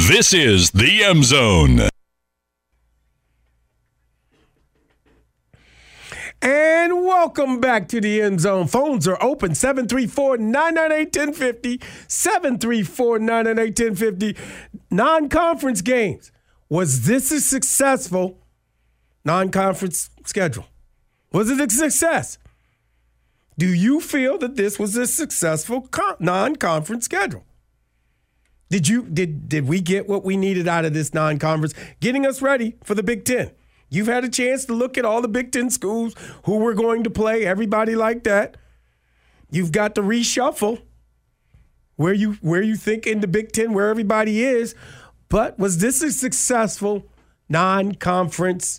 This is the M Zone. And welcome back to the End Zone. Phones are open, 734-998-1050, 734-998-1050. Non-conference games. Was this a successful non-conference schedule? Was it a success? Do you feel that this was a successful non-conference schedule? Did we get what we needed out of this non-conference, getting us ready for the Big Ten? You've had a chance to look at all the Big Ten schools, who we're going to play, everybody like that. You've got to reshuffle where you think in the Big Ten, where everybody is. But was this a successful non-conference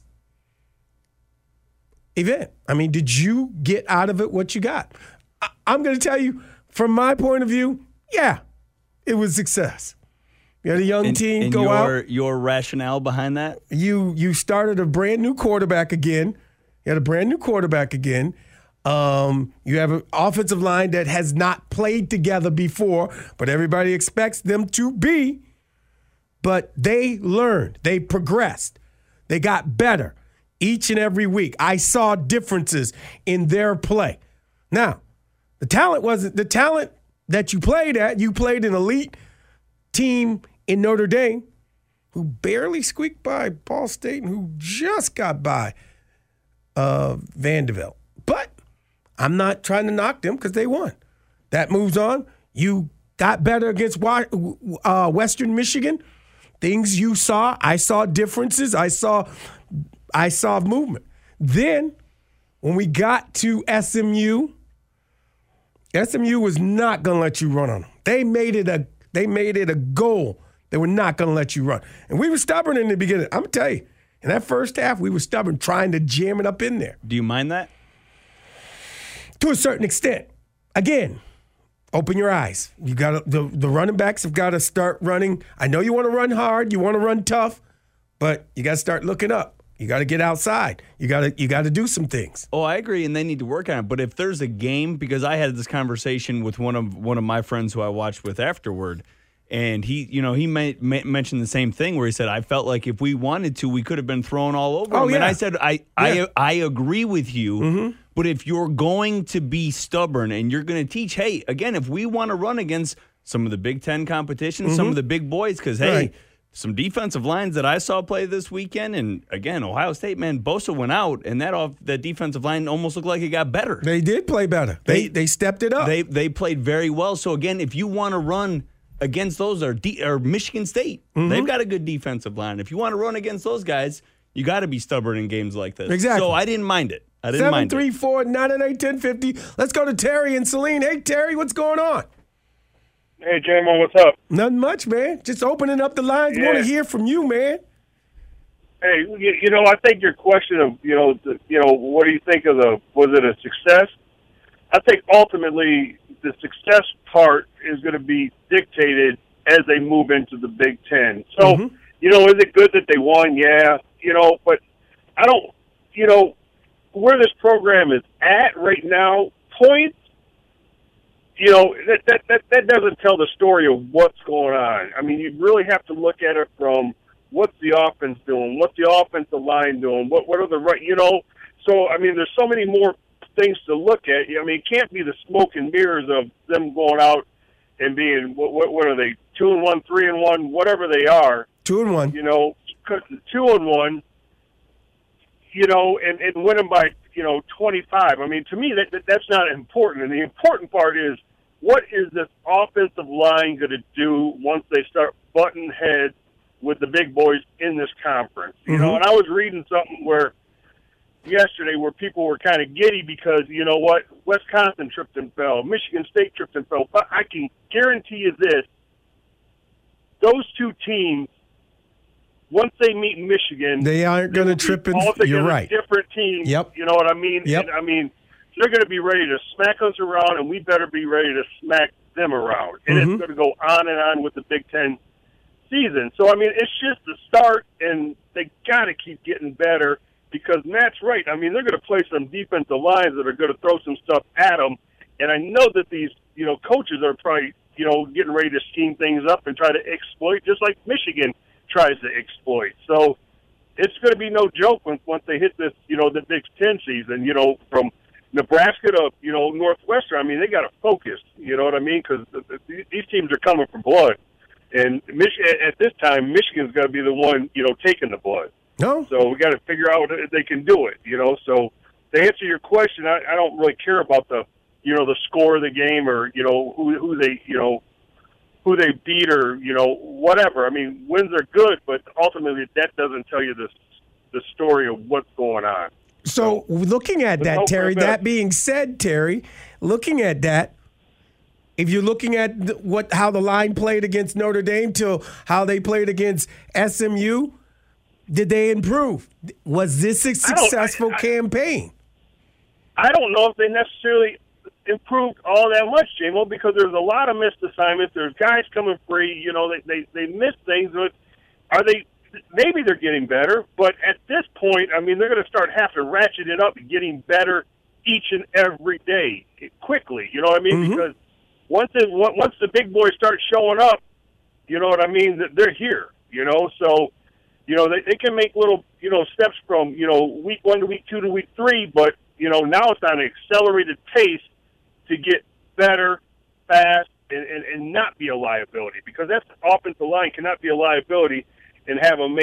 event? I mean, did you get out of it what you got? I'm going to tell you, from my point of view, yeah, it was a success. You had a young team go out. Your rationale behind that? You started a brand new quarterback again. You had a brand new quarterback again. You have an offensive line that has not played together before, but everybody expects them to be. But they learned. They progressed. They got better each and every week. I saw differences in their play. Now, the talent wasn't the talent that you played at. You played an elite team in Notre Dame who barely squeaked by Ball State and who just got by Vanderbilt. But I'm not trying to knock them because they won. That moves on. You got better against Western Michigan. Things you saw, I saw differences. I saw movement. Then when we got to SMU was not going to let you run on them. They made it a goal. They were not going to let you run. And we were stubborn in the beginning. I'm going to tell you, in that first half, we were stubborn trying to jam it up in there. Do you mind that? To a certain extent. Again, open your eyes. You got the running backs have got to start running. I know you want to run hard, you want to run tough, but you got to start looking up. You got to get outside. You got to do some things. Oh, I agree, and they need to work on it. But if there's a game, because I had this conversation with one of my friends who I watched with afterward, and he mentioned the same thing where he said, I felt like if we wanted to, we could have been thrown all over him. Yeah. And I said, I agree with you. Mm-hmm. But if you're going to be stubborn and you're going to teach, hey, again, if we want to run against some of the Big Ten competition, some of the big boys, because, hey, some defensive lines that I saw play this weekend, and, again, Ohio State, man, Bosa went out, and that defensive line almost looked like it got better. They did play better. They stepped it up. They played very well. So, again, if you want to run against those, or Michigan State, they've got a good defensive line. If you want to run against those guys, you got to be stubborn in games like this. Exactly. So I didn't mind it. 734-998-1050. Let's go to Terry and Celine. Hey, Terry, what's going on? Hey, J-Mo, what's up? Nothing much, man. Just opening up the lines. Want to hear from you, man. Hey, I think your question of, what do you think of was it a success? I think ultimately the success part is going to be dictated as they move into the Big Ten. So, is it good that they won? Yeah, but I don't, where this program is at right now, points, that doesn't tell the story of what's going on. I mean, you really have to look at it from what's the offense doing, what's the offensive line doing, what are the right, So, I mean, there's so many more things to look at. I mean, it can't be the smoke and mirrors of them going out and being, what are they, 2-1, 3-1, whatever they are. 2-1. 2-1, and winning by, 25. I mean, to me, that's not important. And the important part is, what is this offensive line going to do once they start butting heads with the big boys in this conference? And I was reading something yesterday where people were kind of giddy because, Wisconsin tripped and fell, Michigan State tripped and fell. But I can guarantee you this, those two teams, once they meet Michigan, they aren't going to trip and you're right. Different teams. Yep. You know what I mean? Yep. And, I mean, they're going to be ready to smack us around, and we better be ready to smack them around. And it's going to go on and on with the Big Ten season. So, I mean, it's just the start, and they got to keep getting better because Matt's right. I mean, they're going to play some defensive lines that are going to throw some stuff at them. And I know that these, coaches are probably getting ready to scheme things up and try to exploit, just like Michigan tries to exploit. So it's going to be no joke once they hit this, the Big Ten season, from Nebraska to, Northwestern. I mean, they got to focus, you know what I mean? Because these teams are coming for blood. And at this time, Michigan's got to be the one, taking the blood. No. So we got to figure out if they can do it, So to answer your question, I don't really care about the score of the game or, who they beat or, whatever. I mean, wins are good, but ultimately that doesn't tell you the story of what's going on. So looking at that, Terry, that being said, Terry, looking at that, if you're looking at how the line played against Notre Dame to how they played against SMU, did they improve? Was this a successful campaign? I don't know if they necessarily improved all that much, J-Mo, because there's a lot of missed assignments. There's guys coming free. They miss things. But are they? Maybe they're getting better, but at this point, I mean, they're going to start having to ratchet it up and getting better each and every day quickly. You know what I mean? Mm-hmm. Because once the big boys start showing up, you know what I mean, they're here. So they can make little steps from week 1 to week 2 to week 3, but now it's on an accelerated pace to get better, fast, and not be a liability, because that offensive line cannot be a liability and have them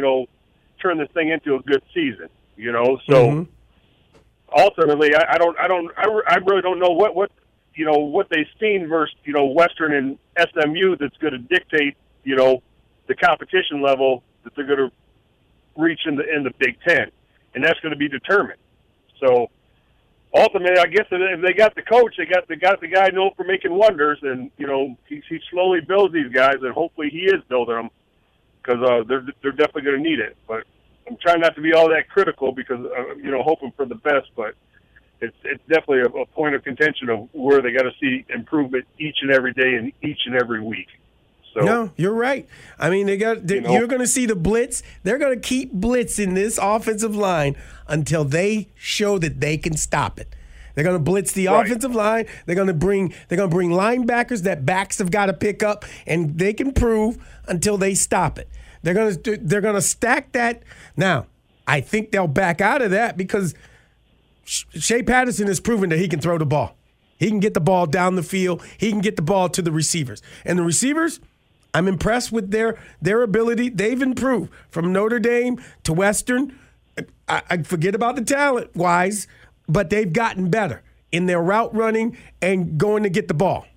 turn this thing into a good season. So ultimately, I really don't know what they've seen versus Western and SMU that's going to dictate the competition level that they're going to reach in the Big Ten, and that's going to be determined. So ultimately, I guess if they got the coach, they got the guy known for making wonders, and he slowly builds these guys, and hopefully he is building them, because they're definitely going to need it. But I'm trying not to be all that critical, because hoping for the best, but it's definitely a point of contention of where they got to see improvement each and every day and each and every week. So, no, you're right. I mean, you're going to see the blitz. They're going to keep blitzing this offensive line until they show that they can stop it. They're going to blitz the offensive line. They're going to bring linebackers that backs have got to pick up, and they can prove until they stop it. They're going to stack that. Now, I think they'll back out of that because Shea Patterson has proven that he can throw the ball. He can get the ball down the field. He can get the ball to the receivers. And the receivers, I'm impressed with their ability. They've improved from Notre Dame to Western. I forget about the talent-wise, but they've gotten better in their route running and going to get the ball.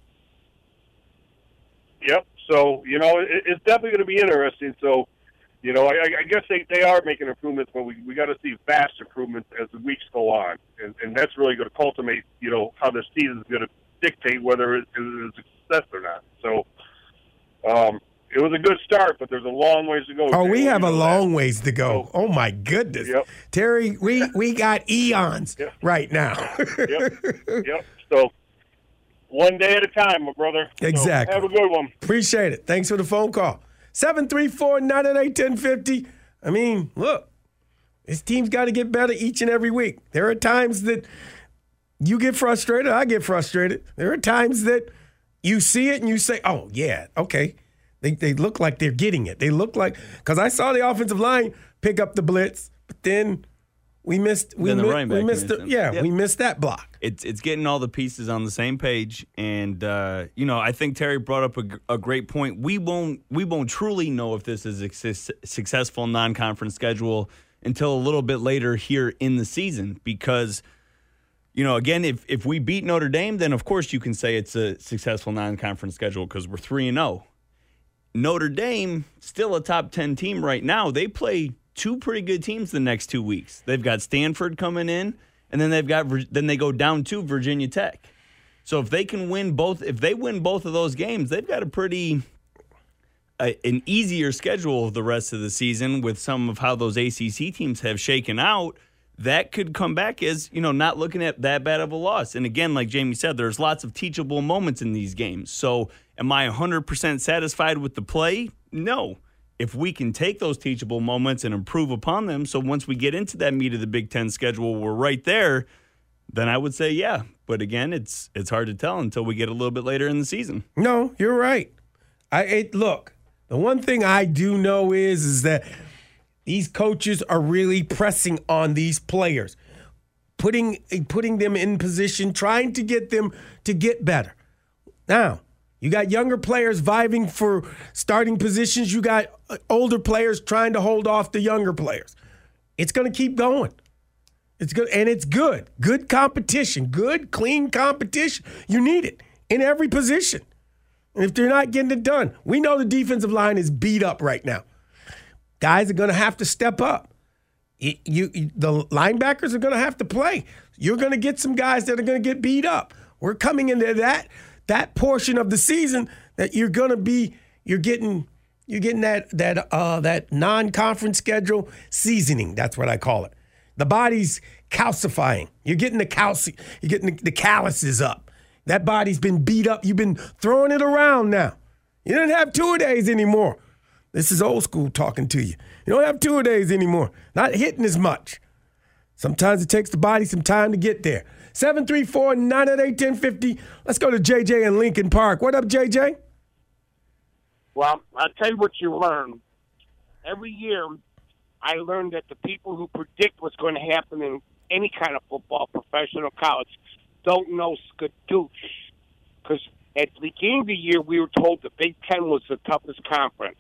Yep. So, it's definitely going to be interesting. So, I guess they are making improvements, but we got to see vast improvements as the weeks go on. And that's really going to cultivate, how the season is going to dictate whether it is a success or not. So, it was a good start, but there's a long ways to go. Oh, we have a long ways to go. Oh, my goodness. Yep. Terry, we got eons right now. Yep. So, one day at a time, my brother. Exactly. So have a good one. Appreciate it. Thanks for the phone call. 734-998-1050. I mean, look, this team's got to get better each and every week. There are times that you get frustrated. I get frustrated. There are times that you see it and you say, oh, yeah, okay. They look like they're getting it. They look like – because I saw the offensive line pick up the blitz, but then we missed we missed that block. It's getting all the pieces on the same page, and I think Terry brought up a great point. We won't truly know if this is a successful non-conference schedule until a little bit later here in the season, because again, if we beat Notre Dame, then of course you can say it's a successful non-conference schedule because we're 3-0. Notre Dame, still a top 10 team right now. They play two pretty good teams the next 2 weeks. They've got Stanford coming in, and then they go down to Virginia Tech. So if they win both of those games, they've got an easier schedule the rest of the season with some of how those ACC teams have shaken out. That could come back as, not looking at that bad of a loss. And again, like Jamie said, there's lots of teachable moments in these games. So am I 100% satisfied with the play? No. If we can take those teachable moments and improve upon them, so once we get into that meat of the Big Ten schedule, we're right there, then I would say yeah. But again, it's hard to tell until we get a little bit later in the season. No, you're right. Look, the one thing I do know is that these coaches are really pressing on these players, putting them in position, trying to get them to get better. Now, you got younger players vying for starting positions. You got older players trying to hold off the younger players. It's going to keep going. It's good, and it's good. Good competition, good, clean competition. You need it in every position. And if they're not getting it done, we know the defensive line is beat up right now. Guys are going to have to step up. The linebackers are going to have to play. You're going to get some guys that are going to get beat up. We're coming into that portion of the season that you're getting that non-conference schedule seasoning. That's what I call it. The body's calcifying. You're getting the calluses up. That body's been beat up. You've been throwing it around now. You don't have two-a-days anymore. This is old school talking to you. You don't have two-a-days anymore. Not hitting as much. Sometimes it takes the body some time to get there. 734-988-1050. Let's go to JJ in Lincoln Park. What up, JJ? Well, I'll tell you what you learn. Every year, I learned that the people who predict what's going to happen in any kind of football, professional, college, don't know skadoosh. Because at the beginning of the year, we were told the Big Ten was the toughest conference.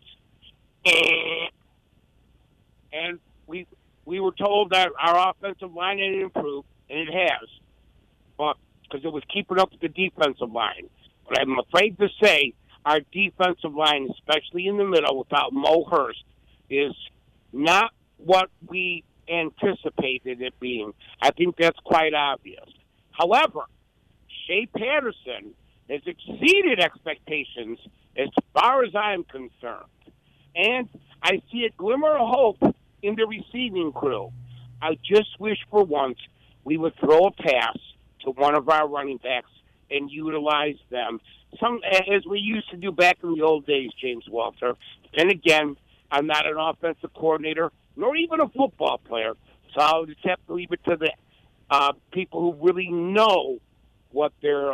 And we were told that our offensive line had improved, and it has. But because it was keeping up with the defensive line. But I'm afraid to say our defensive line, especially in the middle without Mo Hurst, is not what we anticipated it being. I think that's quite obvious. However, Shea Patterson has exceeded expectations as far as I'm concerned. And I see a glimmer of hope in the receiving crew. I just wish for once we would throw a pass to one of our running backs and utilize them, as we used to do back in the old days, James Walter. And again, I'm not an offensive coordinator, nor even a football player, so I'll just have to leave it to the people who really know what they're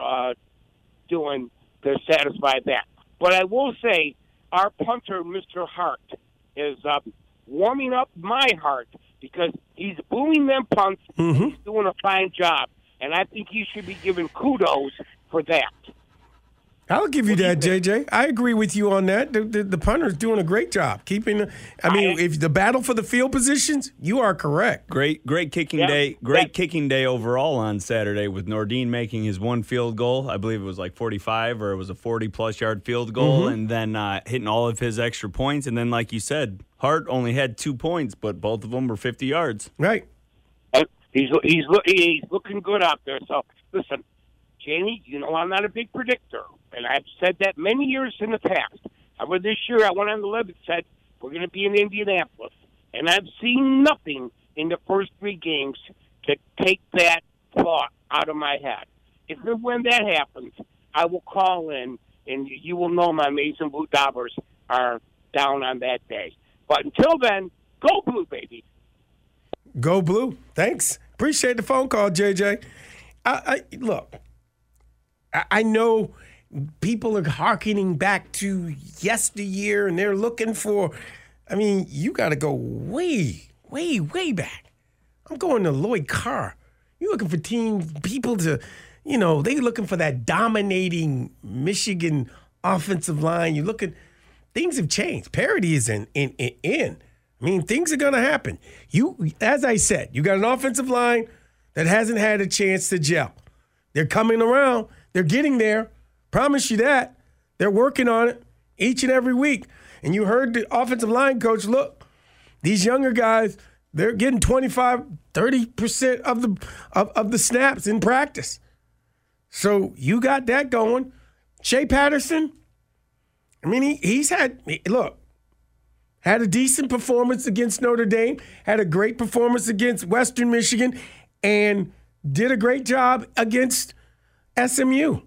doing to satisfy that. But I will say, our punter, Mr. Hart, is warming up my heart because he's booing them punts. Mm-hmm. He's doing a fine job, and I think he should be given kudos for that. I'll give you that, JJ. I agree with you on that. The punter's doing a great job keeping. If the battle for the field positions, you are correct. Great kicking day. Great kicking day overall on Saturday with Nordin making his one field goal. I believe it was like 45 or it was a 40-plus yard field goal, and then hitting all of his extra points. And then, like you said, Hart only had 2 points, but both of them were 50 yards. Right. He's looking good out there. So listen, Jamie, you know I'm not a big predictor, and I've said that many years in the past. However, this year I went on the limb and said we're going to be in Indianapolis, and I've seen nothing in the first 3 games to take that thought out of my head. If and when that happens, I will call in, and you will know my Mason Blue Daubers are down on that day. But until then, go Blue, baby. Go Blue. Thanks. Appreciate the phone call, JJ. Look, I know people are hearkening back to yesteryear, and they're looking for, you got to go way, way, way back. I'm going to Lloyd Carr. You're looking for people to, they're looking for that dominating Michigan offensive line. Things have changed. Parity is in. Things are going to happen. As I said, you got an offensive line that hasn't had a chance to gel. They're coming around. They're getting there. Promise you that. They're working on it each and every week. And you heard the offensive line coach, look, these younger guys, they're getting 25, 30% of the snaps in practice. So you got that going. Shea Patterson, he's had a decent performance against Notre Dame, had a great performance against Western Michigan, and did a great job against SMU.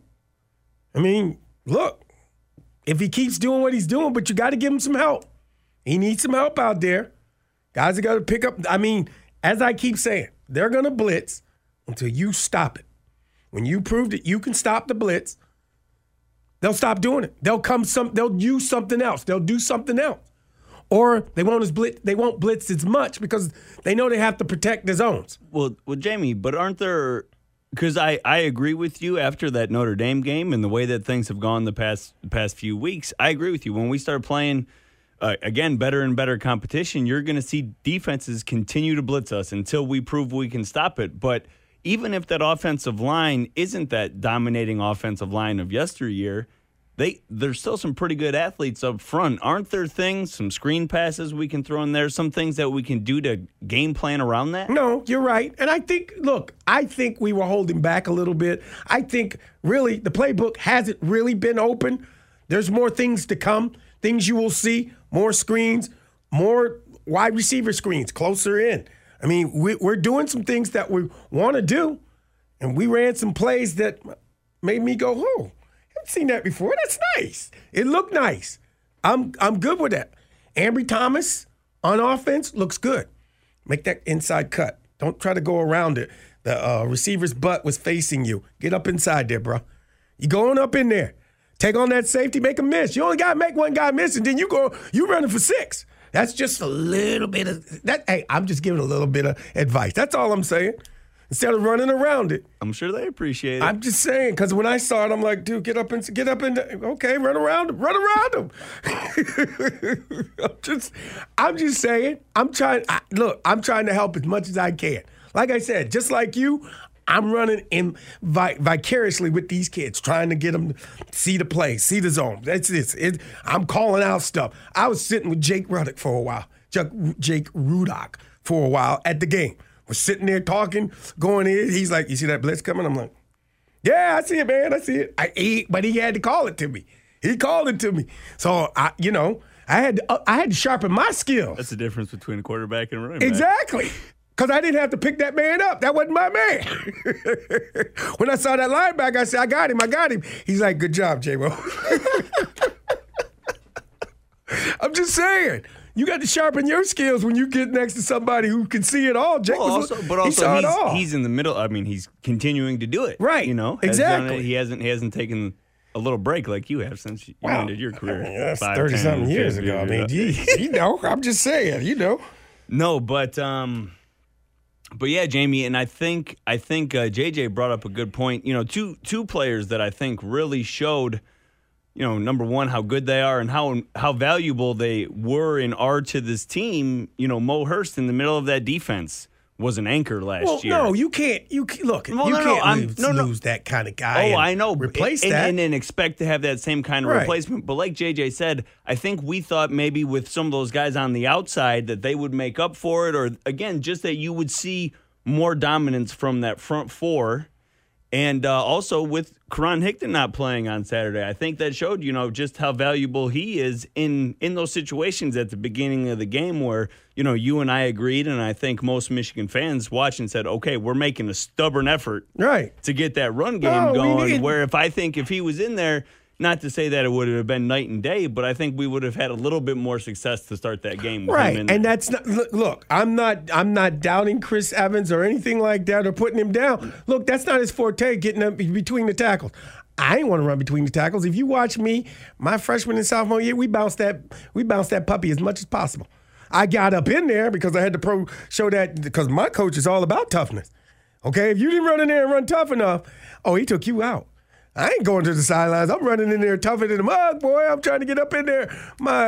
Look, if he keeps doing what he's doing, but you got to give him some help. He needs some help out there. Guys are going to pick up. As I keep saying, they're going to blitz until you stop it. When you prove that you can stop the blitz, they'll stop doing it. They'll use something else. They'll do something else. Or they won't blitz as much because they know they have to protect the zones. Well, Jamie, but aren't there? Because I agree with you after that Notre Dame game and the way that things have gone the past few weeks. I agree with you. When we start playing again better and better competition, you're going to see defenses continue to blitz us until we prove we can stop it. But even if that offensive line isn't that dominating offensive line of yesteryear, there's still some pretty good athletes up front. Aren't there things, some screen passes we can throw in there, some things that we can do to game plan around that? No, you're right. And I think we were holding back a little bit. I think really the playbook hasn't really been open. There's more things to come, things you will see, more screens, more wide receiver screens closer in. I mean, we're doing some things that we want to do, and we ran some plays that made me go, oh, I've seen that before. That's nice. It looked nice. I'm good with that. Ambry Thomas on offense looks good. Make that inside cut. Don't try to go around it. The receiver's butt was facing you. Get up inside there, bro. You going up in there. Take on that safety, make a miss. You only got to make one guy miss, and then you running for 6. That's just a little bit of that. Hey, I'm just giving a little bit of advice. That's all I'm saying. Instead of running around it. I'm sure they appreciate it. I'm just saying, because when I saw it, I'm like, dude, get up and okay, run around him. I'm just saying. I'm trying to help as much as I can. Like I said, just like you, I'm running in vicariously with these kids, trying to get them to see the play, see the zone. I'm calling out stuff. I was sitting with Jake Rudock for a while, Jake Rudock for a while at the game. We're sitting there talking, going in. He's like, you see that blitz coming? I'm like, yeah, I see it, man. I see it. But he had to call it to me. He called it to me. So, I had to sharpen my skills. That's the difference between a quarterback and a running back. Exactly. Because I didn't have to pick that man up. That wasn't my man. When I saw that linebacker, I said, I got him. He's like, good job, J-Ro. I'm just saying. You got to sharpen your skills when you get next to somebody who can see it all. Jake he's in the middle. I mean, he's continuing to do it. Right. Exactly. He hasn't taken a little break like you have since you ended your career. That's 30-something years ago. I mean, I'm just saying, No, but yeah, Jamie, and I think JJ brought up a good point. Two players that I think really showed, number one, how good they are and how valuable they were and are to this team. Mo Hurst in the middle of that defense was an anchor last year. No, you can't. Lose that kind of guy. Oh, I know. Replace that. And then expect to have that same kind of replacement. But like JJ said, I think we thought maybe with some of those guys on the outside that they would make up for it, or again, just that you would see more dominance from that front four. And also with Karan Hickton not playing on Saturday, I think that showed, just how valuable he is in those situations at the beginning of the game where, you and I agreed, and I think most Michigan fans watching said, okay, we're making a stubborn effort to get that run game going, where if he was in there, not to say that it would have been night and day, but I think we would have had a little bit more success to start that game with him in there. And that's not look, I'm not doubting Chris Evans or anything like that or putting him down. Look, that's not his forte, getting up between the tackles. I ain't want to run between the tackles. If you watch me, my freshman and sophomore year, we bounced that puppy as much as possible. I got up in there because I had to show that, because my coach is all about toughness. Okay, if you didn't run in there and run tough enough, he took you out. I ain't going to the sidelines. I'm running in there tougher than a mug, boy. I'm trying to get up in there. My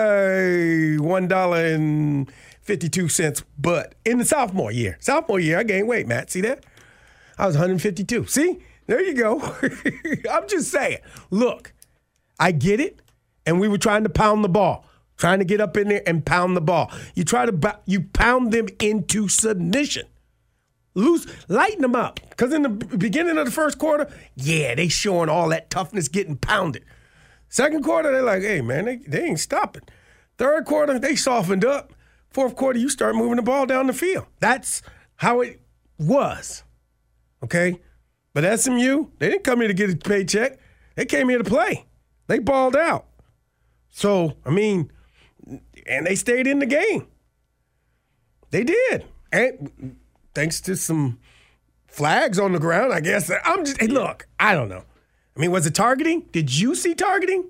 $1.52 butt in the sophomore year. I gained weight, Matt. See that? I was 152. See? There you go. I'm just saying. Look, I get it, and we were trying to pound the ball, trying to get up in there and pound the ball. You pound them into submission. Lighten them up. Because in the beginning of the first quarter, they showing all that toughness getting pounded. Second quarter, they're like, hey, man, they ain't stopping. Third quarter, they softened up. Fourth quarter, you start moving the ball down the field. That's how it was. Okay? But SMU, they didn't come here to get a paycheck. They came here to play. They balled out. So, and they stayed in the game. They did. And thanks to some flags on the ground, I guess. Hey, look, I don't know. I mean, was it targeting? Did you see targeting?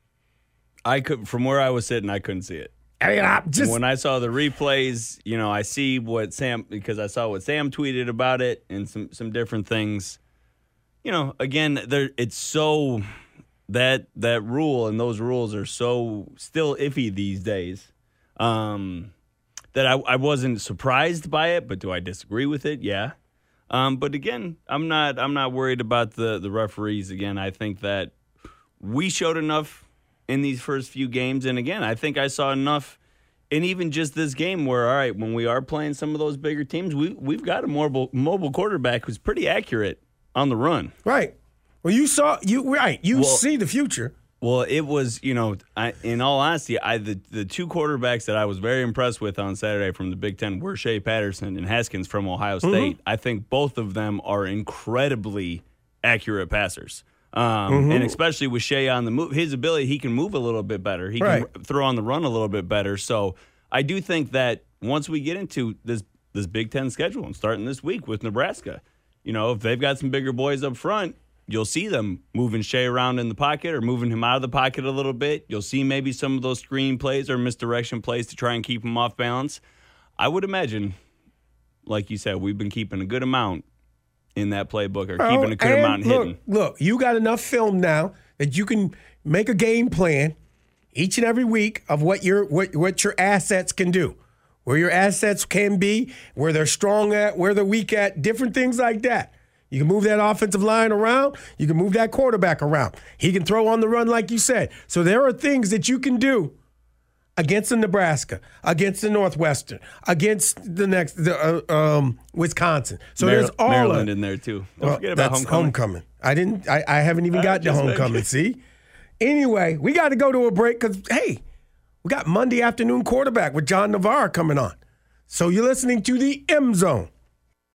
From where I was sitting, I couldn't see it. I mean, when I saw the replays, I see because I saw what Sam tweeted about it and some different things. Again, it's so that rule and those rules are so still iffy these days that I wasn't surprised by it. But do I disagree with it? Yeah. But again, I'm not worried about the referees. Again, I think that we showed enough in these first few games. And again, I think I saw enough in even just this game where, all right, when we are playing some of those bigger teams, we've got a mobile quarterback who's pretty accurate on the run. Right. Well, you see the future. Well, it was, in all honesty, the two quarterbacks that I was very impressed with on Saturday from the Big Ten were Shea Patterson and Haskins from Ohio State. I think both of them are incredibly accurate passers. And especially with Shea on the move, his ability, he can move a little bit better. He can throw on the run a little bit better. So I do think that once we get into this Big Ten schedule and starting this week with Nebraska, if they've got some bigger boys up front, you'll see them moving Shea around in the pocket or moving him out of the pocket a little bit. You'll see maybe some of those screen plays or misdirection plays to try and keep him off balance. I would imagine, like you said, we've been keeping a good amount in that playbook or keeping a good amount hidden. Look, you got enough film now that you can make a game plan each and every week of what your assets can do, where your assets can be, where they're strong at, where they're weak at, different things like that. You can move that offensive line around. You can move that quarterback around. He can throw on the run like you said. So there are things that you can do against the Nebraska, against the Northwestern, against the Wisconsin. So there's all Maryland in there too. Don't forget about homecoming. I haven't even got to homecoming. See. Anyway, we got to go to a break because hey, we got Monday afternoon quarterback with John Navarre coming on. So you're listening to the M Zone